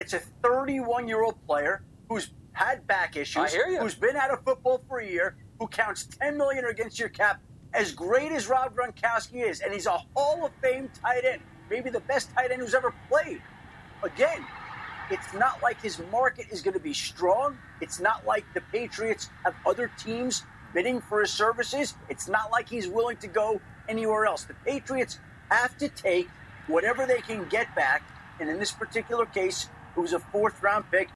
It's a 31-year-old player who's had back issues, I hear you. who's been out of football for a year, who counts $10 million against your cap. As great as Rob Gronkowski is, and he's a Hall of Fame tight end, maybe the best tight end who's ever played. Again, it's not like his market is going to be strong. It's not like the Patriots have other teams bidding for his services. It's not like he's willing to go anywhere else. The Patriots have to take whatever they can get back, and in this particular case, it was a fourth-round pick.